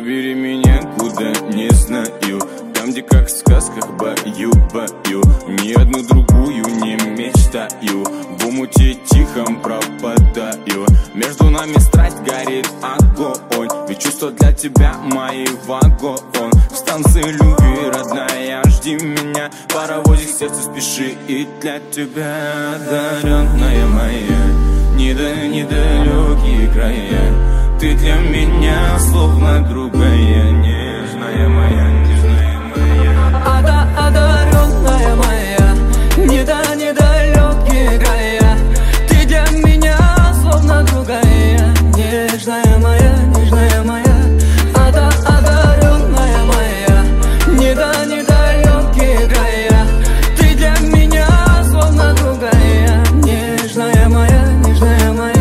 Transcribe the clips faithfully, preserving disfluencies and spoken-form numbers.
Забери меня куда не знаю, там, где как в сказках баю-баю. Ни одну другую не мечтаю, в омуте тихом пропадаю. Между нами страсть горит огонь, ведь чувства для тебя мои вагон. В станции любви, родная, жди меня, паровозик сердце спеши и для тебя. Одаренная моя, недо, недалекие края, ты для меня словно другая, нежная моя, нежная моя. Ада, одаренная моя, недо, недалекие края, ты для меня словно другая, нежная моя, нежная моя. Ада, одаренная моя, недо, недалекие края, ты для меня словно другая, нежная моя, нежная моя.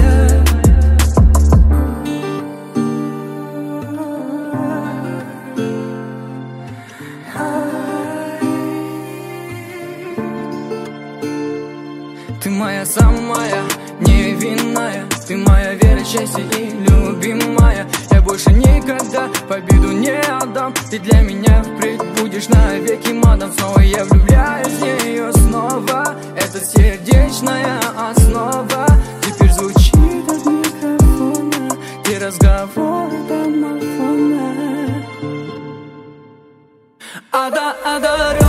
Ты моя самая невинная, ты моя вера, счастье и любимая. Я больше никогда победу не отдам, ты для меня впредь будешь навеки мадам. Снова я влюбляюсь в нее снова, это сердечная основа. Теперь звучит от микрофона, и разговор домофона. Ада, ада,